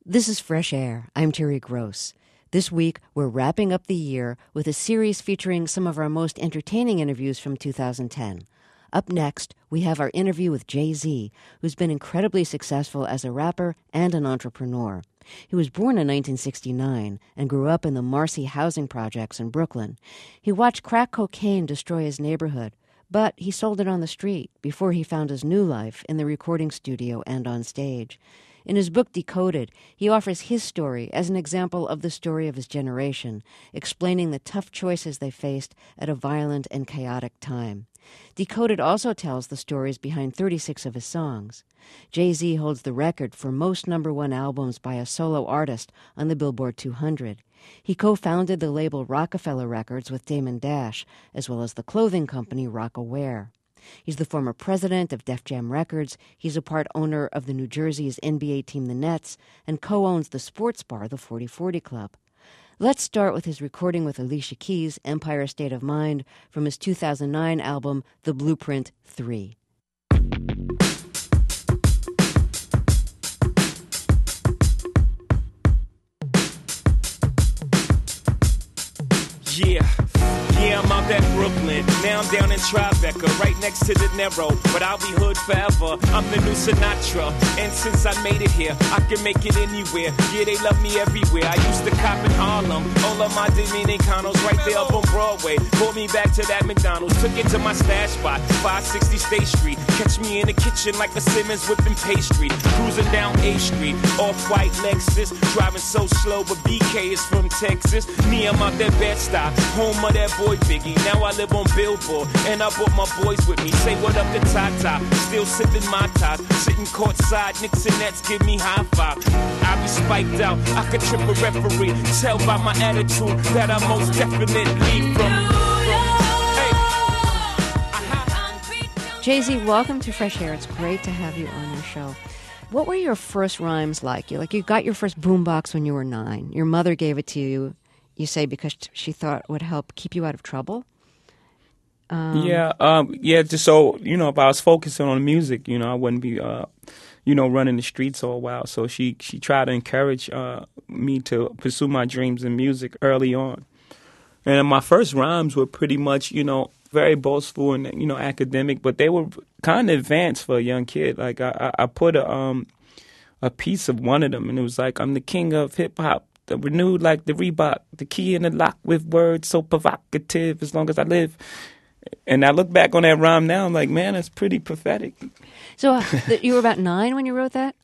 This is Fresh Air. I'm Terry Gross. This week, we're wrapping up the year with a series featuring some of our most entertaining interviews from 2010. Up next, we have our interview with Jay-Z, who's been incredibly successful as a rapper and an entrepreneur. He was born in 1969 and grew up in the Marcy housing projects in Brooklyn. He watched crack cocaine destroy his neighborhood, but he sold it on the street before he found his new life in the recording studio and on stage. In his book Decoded, he offers his story as an example of the story of his generation, explaining the tough choices they faced at a violent and chaotic time. Decoded also tells the stories behind 36 of his songs. Jay-Z holds the record for most #1 albums by a solo artist on the Billboard 200. He co-founded the label Rockefeller Records with Damon Dash, as well as the clothing company Rock-Aware. He's the former president of Def Jam Records. He's a part owner of the New Jersey's NBA team, the Nets, and co-owns the sports bar, the 4040 Club. Let's start with his recording with Alicia Keys, Empire State of Mind, from his 2009 album, The Blueprint 3. Yeah, I'm out at Brooklyn. Now I'm down in Tribeca, right next to the Narrow. But I'll be hood forever. I'm the new Sinatra. And since I made it here, I can make it anywhere. Yeah, they love me everywhere. I used to cop in Harlem. All of my Dominicanos right there up on Broadway. Pulled me back to that McDonald's. Took it to my stash spot, 560 State Street. Catch me in the kitchen like a Simmons whipping pastry. Cruising down A Street, off-white Lexus. Driving so slow, but BK is from Texas. Me, I'm out that Bed-Stuy, home of that boy Biggie. Now I live on Billboard, and I brought my boys with me. Say what up to Tata, still sipping my top. Sitting courtside, Knicks and Nets give me high five. I be spiked out, I could trip a referee. Tell by my attitude that I most definitely from. Hey. Jay-Z, welcome to Fresh Air. It's great to have you on our show. What were your first rhymes like? You got your first boombox when you were 9. Your mother gave it to you. You say because she thought it would help keep you out of trouble? Just so, if I was focusing on music, I wouldn't be, running the streets all while. So she tried to encourage me to pursue my dreams in music early on. And my first rhymes were pretty much, very boastful and, academic, but they were kind of advanced for a young kid. Like I put a piece of one of them, and it was like, I'm the king of hip-hop. Renewed like the Reebok, the key in the lock with words so provocative as long as I live. And I look back on that rhyme now, I'm like, man, that's pretty prophetic. So you were about 9 when you wrote that?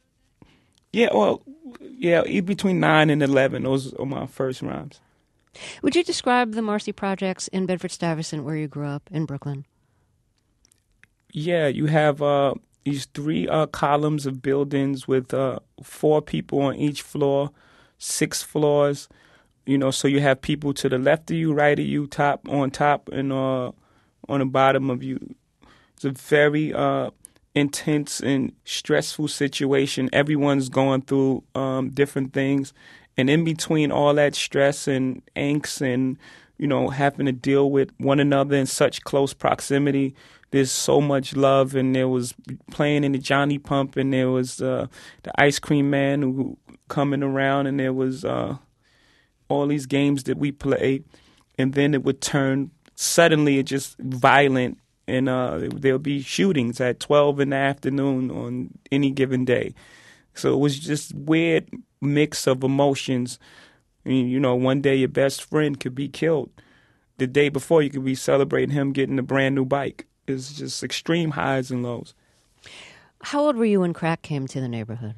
Between 9 and 11, those are my first rhymes. Would you describe the Marcy Projects in Bedford-Stuyvesant, where you grew up, in Brooklyn? Yeah, you have these 3 columns of buildings with 4 people on each floor. 6 floors, so you have people to the left of you, right of you, on top, and on the bottom of you. It's a very intense and stressful situation. Everyone's going through different things. And in between all that stress and angst and, having to deal with one another in such close proximity, there's so much love. And there was playing in the Johnny Pump, and there was the Ice Cream Man who coming around, and there was all these games that we played, and then it would turn suddenly it just violent, and there'll be shootings at 12 in the afternoon on any given day. So it was just weird mix of emotions. I mean, one day your best friend could be killed. The day before you could be celebrating him getting a brand new bike. It's just extreme highs and lows. How old were you when crack came to the neighborhood?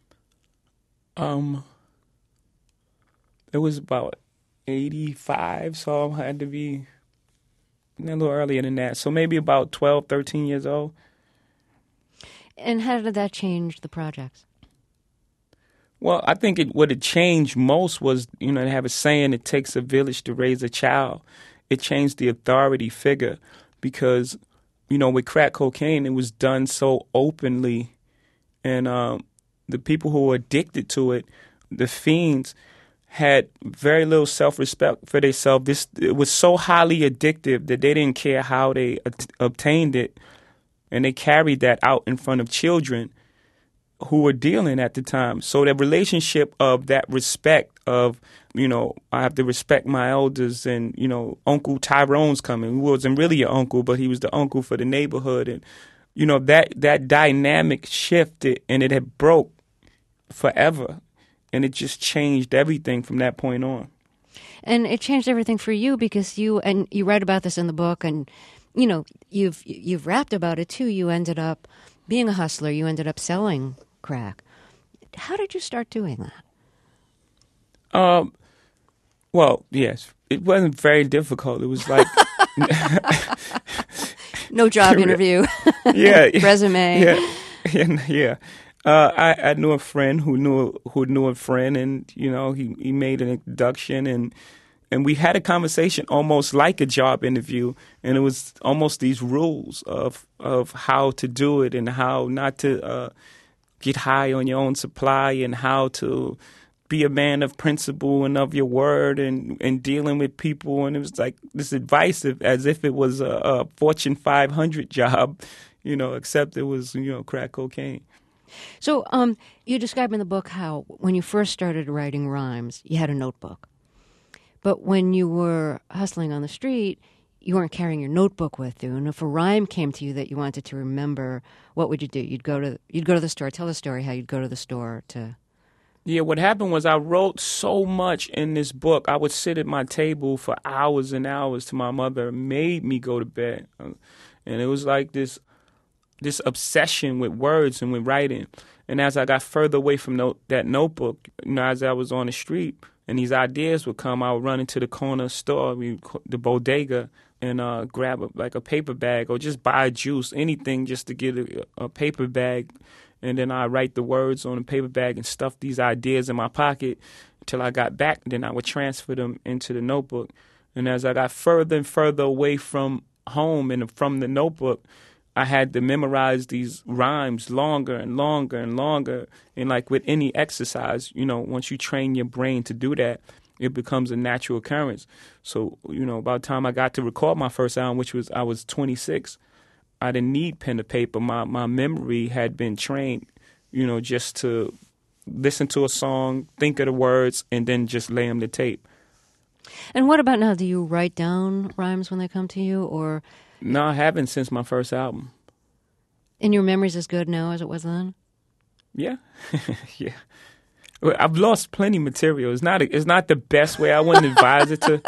It was about 85, so I had to be a little earlier than that. So maybe about 12, 13 years old. And how did that change the projects? Well, I think what it changed most was, they have a saying, it takes a village to raise a child. It changed the authority figure because, with crack cocaine, it was done so openly. And the people who were addicted to it, the fiends, had very little self-respect for themselves. It was so highly addictive that they didn't care how they obtained it, and they carried that out in front of children. who were dealing at the time. So the relationship of that respect of, I have to respect my elders, and, Uncle Tyrone's coming. He wasn't really an uncle, but he was the uncle for the neighborhood. And, that dynamic shifted, and it had broke forever. And it just changed everything from that point on. And it changed everything for you because you write about this in the book, and, you've rapped about it too. You ended up being a hustler. You ended up selling crack. How did you start doing that? Well, yes, it wasn't very difficult. It was like no job interview, yeah, resume, yeah. I knew a friend who knew a friend, and he made an introduction, and we had a conversation almost like a job interview, and it was almost these rules of how to do it and how not to get high on your own supply, and how to be a man of principle and of your word, and dealing with people. And it was like this advice as if it was a Fortune 500 job, except it was, crack cocaine. So you describe in the book how when you first started writing rhymes, you had a notebook. But when you were hustling on the street, you weren't carrying your notebook with you. And if a rhyme came to you that you wanted to remember, what would you do? You'd go to the store. Tell the story how you'd go to the store to... Yeah, what happened was I wrote so much in this book. I would sit at my table for hours and hours till my mother made me go to bed. And it was like this obsession with words and with writing. And as I got further away from that notebook, as I was on the street and these ideas would come, I would run into the corner store, the bodega, and grab a paper bag or just buy juice, anything just to get a paper bag. And then I write the words on a paper bag and stuff these ideas in my pocket until I got back. Then I would transfer them into the notebook. And as I got further and further away from home and from the notebook, I had to memorize these rhymes longer and longer and longer. And like with any exercise, once you train your brain to do that, it becomes a natural occurrence. So, by the time I got to record my first album, I was 26, I didn't need pen to paper. My memory had been trained, just to listen to a song, think of the words, and then just lay them to tape. And what about now? Do you write down rhymes when they come to you, or? No, I haven't since my first album. And your memory's as good now as it was then? Yeah, yeah. I've lost plenty of material. It's not the best way. I wouldn't advise it to.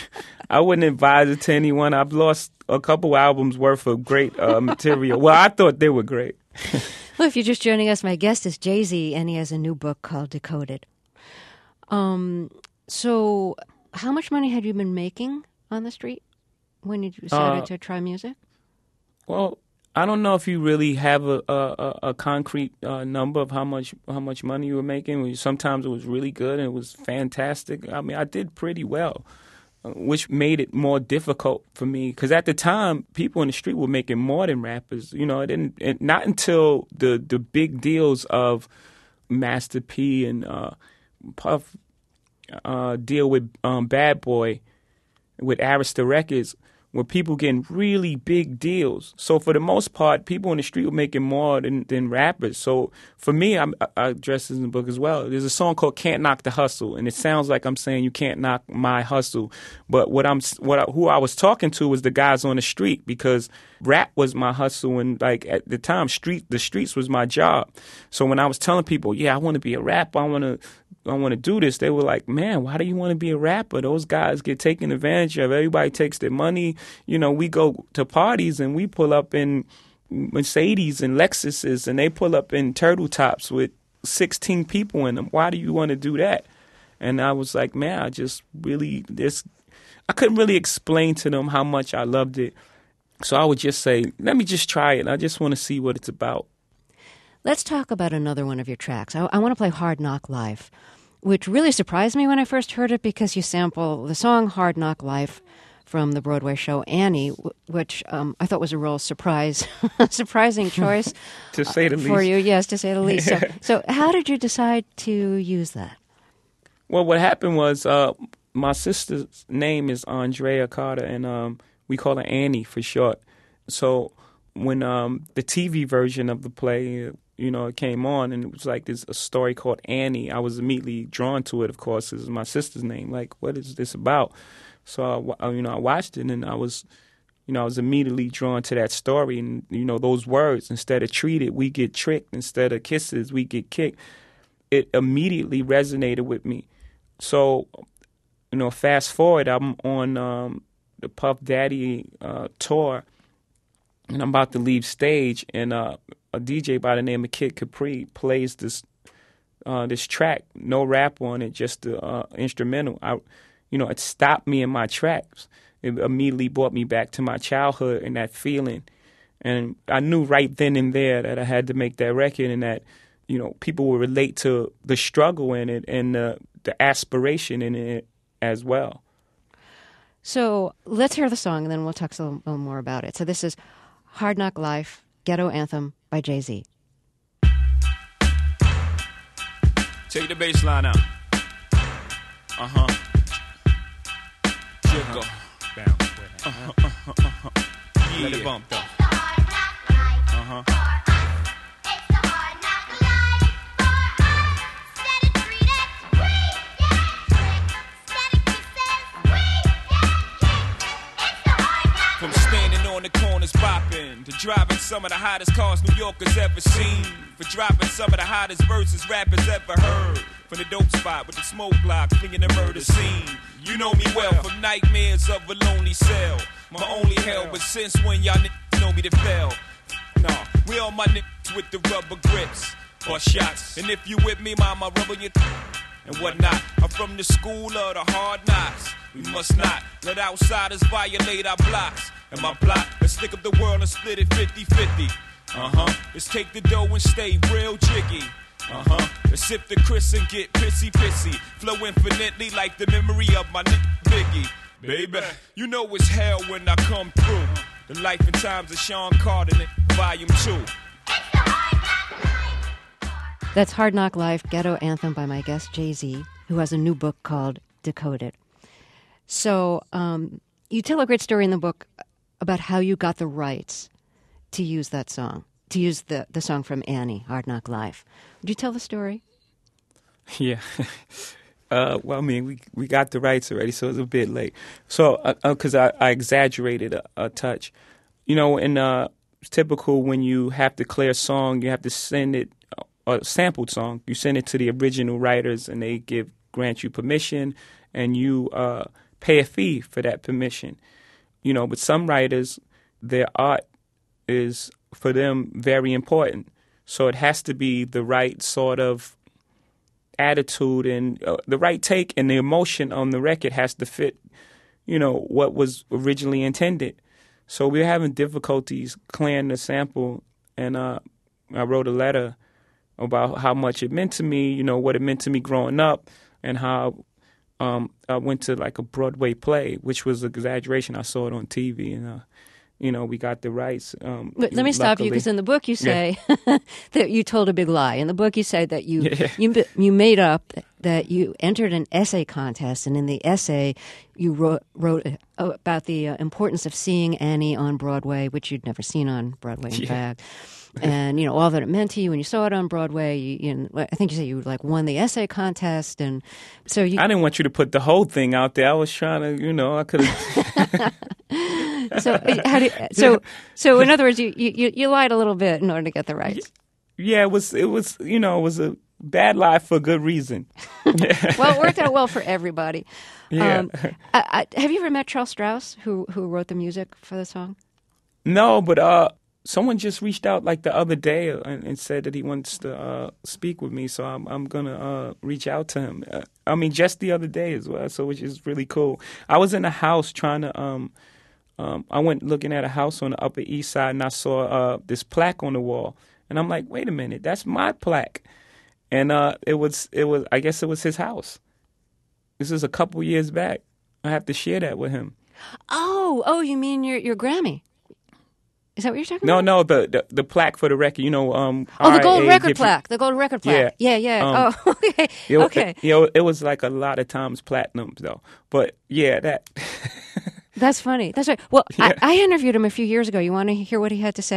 I wouldn't advise it to anyone. I've lost a couple albums worth of great material. Well, I thought they were great. Well, if you're just joining us, my guest is Jay-Z, and he has a new book called Decoded. So how much money had you been making on the street when you decided to try music? Well, I don't know if you really have a concrete number of how much money you were making. Sometimes it was really good and it was fantastic. I mean, I did pretty well, which made it more difficult for me because at the time, people in the street were making more than rappers. Not until the big deals of Master P and Puff deal with Bad Boy with Arista Records, where people getting really big deals. So for the most part, people in the street were making more than rappers. So for me, I address this in the book as well. There's a song called "Can't Knock the Hustle," and it sounds like I'm saying you can't knock my hustle. But who I was talking to was the guys on the street, because rap was my hustle, and like at the time, the streets was my job. So when I was telling people, yeah, I want to be a rapper, I want to do this, they were like, man, why do you want to be a rapper? Those guys get taken advantage of. Everybody takes their money. We go to parties and we pull up in Mercedes and Lexuses, and they pull up in turtle tops with 16 people in them. Why do you want to do that? And I was like, man, I couldn't really explain to them how much I loved it. So I would just say, let me just try it. I just want to see what it's about. Let's talk about another one of your tracks. I want to play Hard Knock Life, which really surprised me when I first heard it because you sample the song Hard Knock Life from the Broadway show Annie, which I thought was a real surprising choice to say the least. For you. Yes, to say the least. So how did you decide to use that? Well, what happened was my sister's name is Andrea Carter, and we call her Annie for short. So when the TV version of the play it came on, and it was like a story called Annie. I was immediately drawn to it, of course. It's my sister's name. Like, what is this about? So, I watched it, and I was immediately drawn to that story. And, those words, instead of treated, we get tricked. Instead of kisses, we get kicked. It immediately resonated with me. So, fast forward, I'm on the Puff Daddy tour, and I'm about to leave stage, and a DJ by the name of Kid Capri plays this track, no rap on it, just the instrumental. It stopped me in my tracks. It immediately brought me back to my childhood and that feeling. And I knew right then and there that I had to make that record, and that, people would relate to the struggle in it and the aspiration in it as well. So let's hear the song, and then we'll talk a little more about it. So this is Hard Knock Life, Ghetto Anthem by Jay-Z. Take the bass line out. Jiggle. Yeah. Let it bump though. From standing on the corners bopping to driving some of the hottest cars New Yorkers ever seen, for dropping some of the hottest verses rappers ever heard, from the dope spot with the smoke block, flinging the murder scene. You know me well from nightmares of a lonely cell, my only hell. But since when y'all niggas know me to fail? Nah, we all my niggas with the rubber grips or shots. And if you with me, mama, rubber your and whatnot. I'm from the school of the hard knocks. We must not let outsiders violate our blocks. And my plot, let's stick up the world and split it 50-50. Let's take the dough and stay real jiggy. Let's sip the Chris and get pissy. Flow infinitely like the memory of my nigga Biggie. Baby, you know it's hell when I come through. The life and times of Sean Carter, Volume 2. That's Hard Knock Life, Ghetto Anthem by my guest Jay-Z, who has a new book called Decoded. So you tell a great story in the book about how you got the rights to use that song, to use the song from Annie, Hard Knock Life. Would you tell the story? Yeah. Well, I mean, we got the rights already, so it's a bit late. So, because I exaggerated a touch. And it's typical when you have to clear a song, you have to send it, a sampled song, you send it to the original writers, and they grant you permission, and you pay a fee for that permission. But some writers, their art is, for them, very important. So it has to be the right sort of attitude and the right take, and the emotion on the record has to fit, what was originally intended. So we're having difficulties clearing the sample, and I wrote a letter about how much it meant to me, what it meant to me growing up, and how I went to like a Broadway play, which was an exaggeration. I saw it on TV, and we got the rights. But let me stop you, because in the book you say that you told a big lie. In the book you say that you made up that you entered an essay contest, and in the essay you wrote about the importance of seeing Annie on Broadway, which you'd never seen on Broadway, in fact. And, all that it meant to you when you saw it on Broadway. I think you said you won the essay contest. And so I didn't want you to put the whole thing out there. I was trying to, I could have. So in other words, you lied a little bit in order to get the rights. Yeah, it was a bad lie for a good reason. Well, it worked out well for everybody. Yeah. Have you ever met Charles Strauss, who wrote the music for the song? No, but someone just reached out like the other day and said that he wants to speak with me, so I'm gonna reach out to him. Just the other day as well, so which is really cool. I was in a house trying to. I went looking at a house on the Upper East Side, and I saw this plaque on the wall, and I'm like, wait a minute, that's my plaque, and it was. I guess it was his house. This is a couple years back. I have to share that with him. Oh, you mean your Grammy? Is that what you're talking about? No, the plaque for the record, the gold record plaque. The gold record plaque. Yeah. Okay. Okay. It was like a lot of times platinum, though. But, yeah, that... That's funny. That's right. Well, yeah. I interviewed him a few years ago. You want to hear what he had to say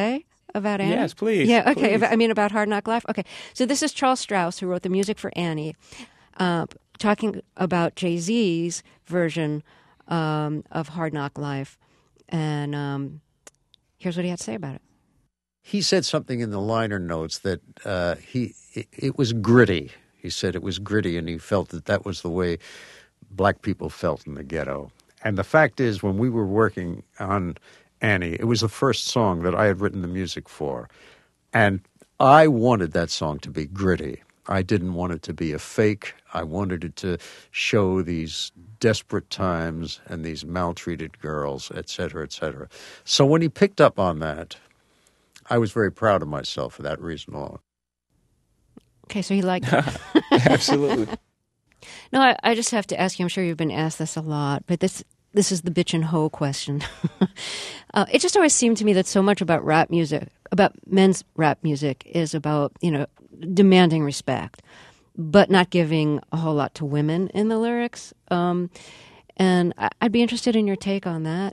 about Annie? Yes, please. Yeah, okay. Please. About Hard Knock Life? Okay. So this is Charles Strauss, who wrote the music for Annie, talking about Jay-Z's version of Hard Knock Life. And here's what he had to say about it. He said something in the liner notes that it was gritty. He said it was gritty, and he felt that was the way black people felt in the ghetto. And the fact is, when we were working on Annie, it was the first song that I had written the music for. And I wanted that song to be gritty. I didn't want it to be a fake. I wanted it to show these desperate times and these maltreated girls, et cetera, et cetera. So when he picked up on that, I was very proud of myself for that reason alone. Okay, so he liked it. Absolutely. No, I just have to ask you, I'm sure you've been asked this a lot, but this is the bitch and hoe question. It just always seemed to me that so much about rap music, about men's rap music, is about, demanding respect, but not giving a whole lot to women in the lyrics. And I'd be interested in your take on that.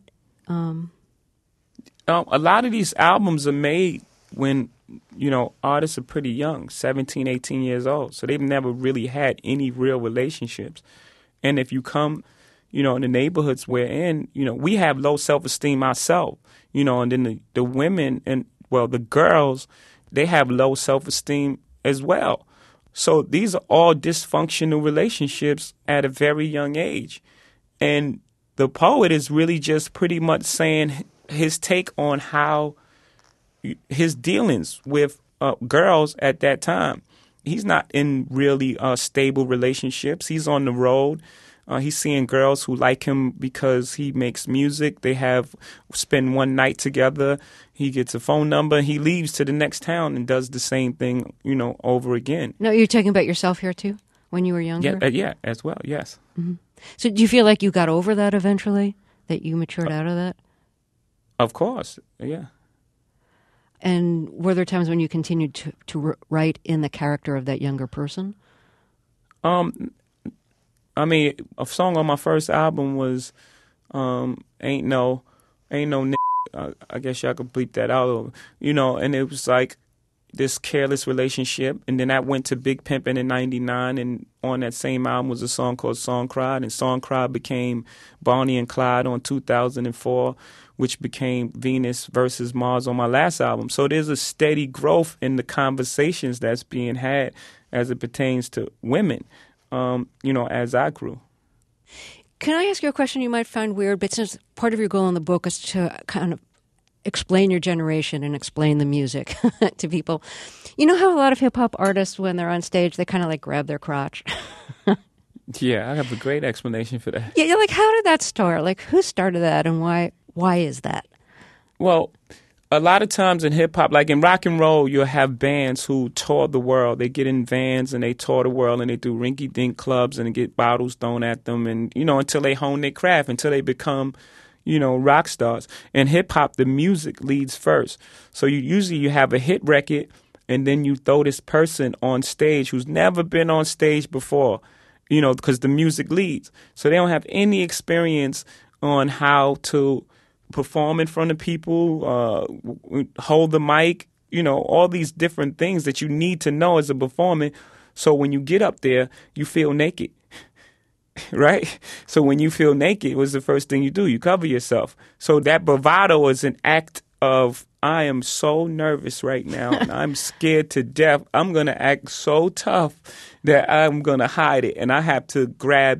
A lot of these albums are made when, artists are pretty young, 17, 18 years old. So they've never really had any real relationships. And if you come, in the neighborhoods we're in, we have low self-esteem ourselves, and then the women the girls, they have low self-esteem as well. So these are all dysfunctional relationships at a very young age. And the poet is really just pretty much saying his take on how his dealings with girls at that time. He's not in really stable relationships. He's on the road. He's seeing girls who like him because he makes music. They spend one night together. He gets a phone number. He leaves to the next town and does the same thing, over again. No, you're talking about yourself here too, when you were younger? Yeah, as well, yes. Mm-hmm. So do you feel like you got over that eventually, that you matured out of that? Of course, yeah. And were there times when you continued to write in the character of that younger person? A song on my first album was Ain't No I guess y'all could bleep that out, and it was like this careless relationship. And then I went to Big Pimpin' in 99, and on that same album was a song called Song Cried, and Song Cried became Bonnie and Clyde on 2004, which became Venus versus Mars on my last album. So there's a steady growth in the conversations that's being had as it pertains to women, as I grew. Can I ask you a question you might find weird? But since part of your goal in the book is to kind of explain your generation and explain the music to people, you know how a lot of hip-hop artists, when they're on stage, they kind of like grab their crotch? Yeah, I have a great explanation for that. Yeah, you're like, how did that start? Like, who started that and why is that? Well, a lot of times in hip-hop, like in rock and roll, you'll have bands who tour the world. They get in vans and they tour the world and they do rinky-dink clubs and get bottles thrown at them and, until they hone their craft, until they become, rock stars. In hip-hop, the music leads first. So you have a hit record and then you throw this person on stage who's never been on stage before, because the music leads. So they don't have any experience on how to perform in front of people, hold the mic, all these different things that you need to know as a performer. So when you get up there, you feel naked, right? So when you feel naked, what's the first thing you do? You cover yourself. So that bravado is an act of, I am so nervous right now and I'm scared to death. I'm going to act so tough that I'm going to hide it and I have to grab,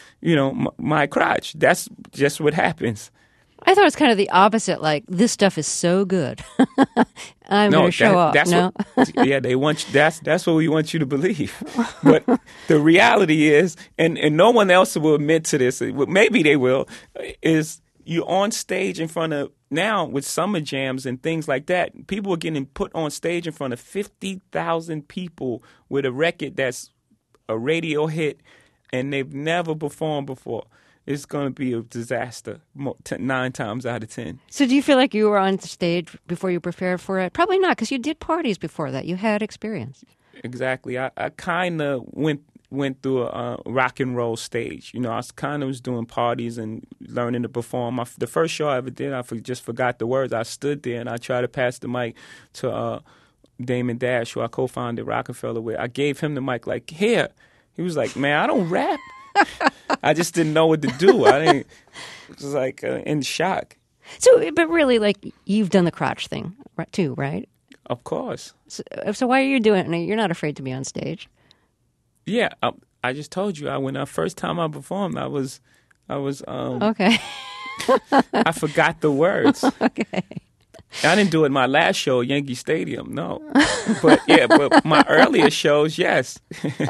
my crotch. That's just what happens. I thought it's kind of the opposite. Like, this stuff is so good. I'm going to show off. They want you, that's what we want you to believe. But the reality is, and no one else will admit to this. Maybe they will. Is you're on stage in front of, now with summer jams and things like that, people are getting put on stage in front of 50,000 people with a record that's a radio hit, and they've never performed before. It's going to be a disaster 9 times out of 10. So do you feel like you were on stage before you prepared for it? Probably not, because you did parties before that. You had experience. Exactly. I kind of went went through a rock and roll stage. You know, I was doing parties and learning to perform. The first show I ever did, just forgot the words. I stood there and I tried to pass the mic to Damon Dash, who I co-founded Rockefeller with. I gave him the mic, like, here. He was like, man, I don't rap. I just didn't know what to do. It was like in shock. So, but really, like, you've done the crotch thing too, right? Of course. So why are you doing it? You're not afraid to be on stage. Yeah, I just told you. When the first time I performed, I was okay. I forgot the words. Okay. I didn't do it in my last show, Yankee Stadium, no. But my earlier shows, yes.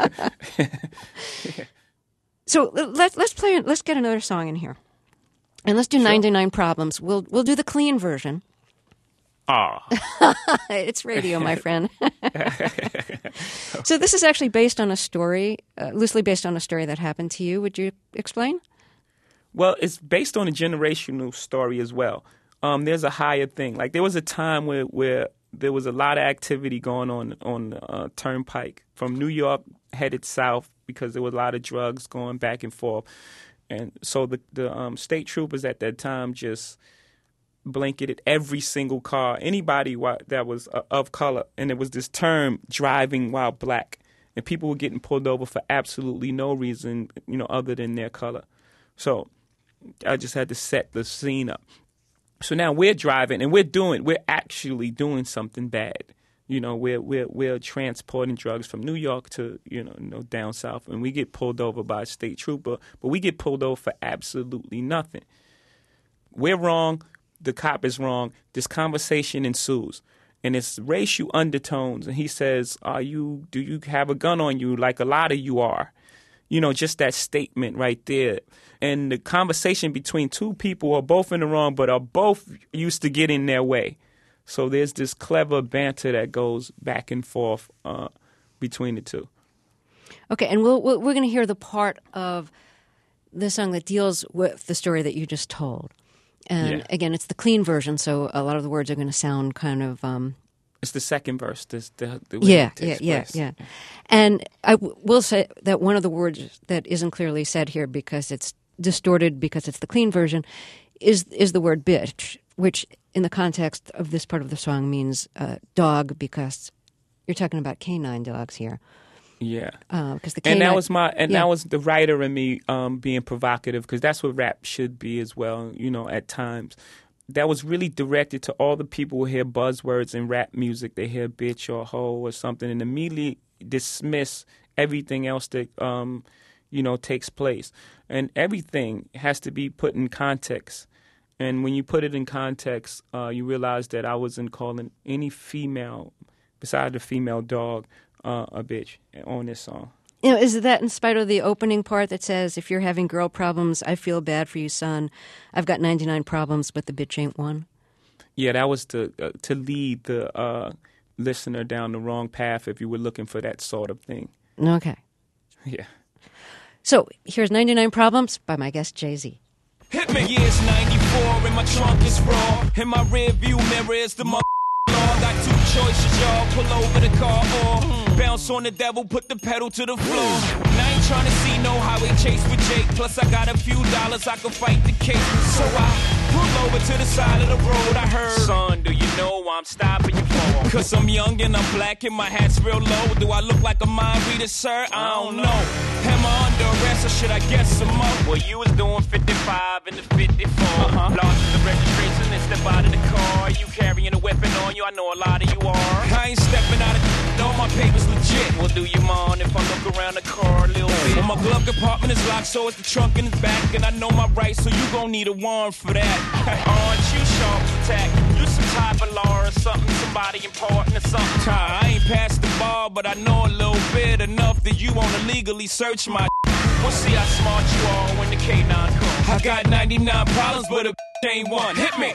So let's get another song in here. And let's do Sure. 99 Problems. We'll do the clean version. Oh. It's radio, my friend. So this is actually based on a story, loosely based on a story that happened to you. Would you explain? Well, it's based on a generational story as well. There's a higher thing. Like, there was a time where there was a lot of activity going on Turnpike from New York headed south, because there was a lot of drugs going back and forth. And so the state troopers at that time just blanketed every single car, anybody that was of color. And there was this term, driving while black. And people were getting pulled over for absolutely no reason, other than their color. So I just had to set the scene up. So now we're driving and we're actually doing something bad. We're transporting drugs from New York to, down south, and we get pulled over by a state trooper, but we get pulled over for absolutely nothing. We're wrong. The cop is wrong. This conversation ensues, and it's racial undertones. And he says, do you have a gun on you, like a lot of you are? Just that statement right there. And the conversation between two people who are both in the wrong, but are both used to getting their way. So there's this clever banter that goes back and forth between the two. Okay, and we're going to hear the part of the song that deals with the story that you just told. And again, it's the clean version, so a lot of the words are going to sound kind of... It's the second verse. Yeah. And I will say that one of the words that isn't clearly said here, because it's distorted, because it's the clean version, is the word bitch, which in the context of this part of the song means dog, because you're talking about canine dogs here. Yeah. Because the canine, that was the writer in me being provocative, because that's what rap should be as well, at times. That was really directed to all the people who hear buzzwords in rap music. They hear bitch or hoe or something and immediately dismiss everything else that, takes place. And everything has to be put in context. And when you put it in context, you realize that I wasn't calling any female, besides the female dog, a bitch on this song. Is that in spite of the opening part that says, if you're having girl problems, I feel bad for you, son. I've got 99 problems, but the bitch ain't one? Yeah, that was to lead the listener down the wrong path if you were looking for that sort of thing. Okay. Yeah. So here's 99 Problems by my guest, Jay-Z. Hit me. Yeah, it's 94 and my trunk is raw. In my rear view mirror is the law. Got two choices, y'all. Pull over the car or bounce on the devil, put the pedal to the floor. And I ain't trying to see no highway chase with Jake. Plus I got a few dollars, I can fight the case. So I pull over to the side of the road. I heard, son, do you know why I'm stopping you for? Cause I'm young and I'm black and my hat's real low. Do I look like a mind reader, sir? I don't know. Am I under arrest or should I guess some more? Well, you was doing 55 in the 54. Lost the registration and step out of the car. You carrying a weapon on you, I know a lot of you are. I ain't stepping out of all my papers legit. Well, do you mind if I look around the car a little bit? Well, my glove compartment is locked, so it's the trunk in the back. And I know my rights, so you gon' need a warrant for that. Aren't you sharp as attack? You some type of law or something, somebody important or something. I ain't past the bar, but I know a little bit enough that you wanna legally search my We'll see how smart you are when the K9 comes. I got 99 problems, but a ain't one. Hit me.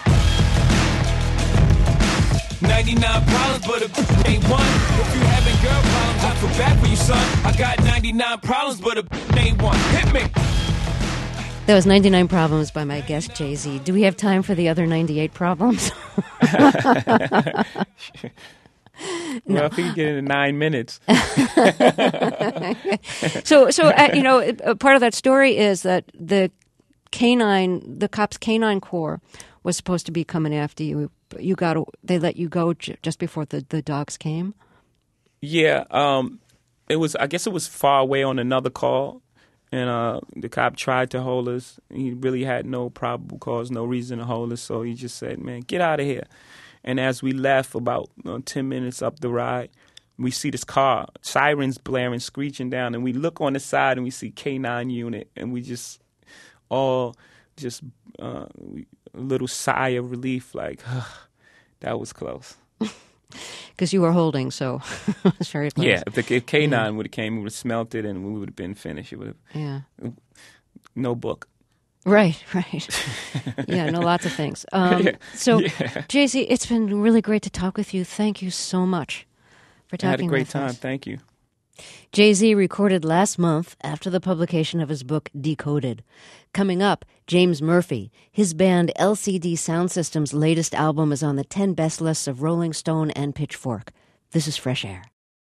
99 problems, but a ain't one. If you having girl problems, I feel bad for you, son. I got 99 problems, but a ain't one. Hit me. That was 99 Problems by my guest, Jay-Z. Do we have time for the other 98 problems? Well, if he could get it in 9 minutes. So part of that story is that the cops' canine corps was supposed to be coming after you. They let you go just before the dogs came. Yeah, I guess it was far away on another call, and the cop tried to hold us. He really had no probable cause, no reason to hold us, so he just said, "Man, get out of here." And as we left, about 10 minutes up the ride, we see this car, sirens blaring, screeching down, and we look on the side and we see K9 unit, and we just all a little sigh of relief, like, that was close. Because you were holding, so it was very close. Yeah, if K9 would have came, we would have smelt it, and we would have been finished. It would have, no book. Right. Yeah, no, lots of things. So, Jay-Z, it's been really great to talk with you. Thank you so much for talking with us. I had a great time. Thank you. Jay-Z recorded last month after the publication of his book, Decoded. Coming up, James Murphy. His band LCD Sound System's latest album is on the 10 best lists of Rolling Stone and Pitchfork. This is Fresh Air.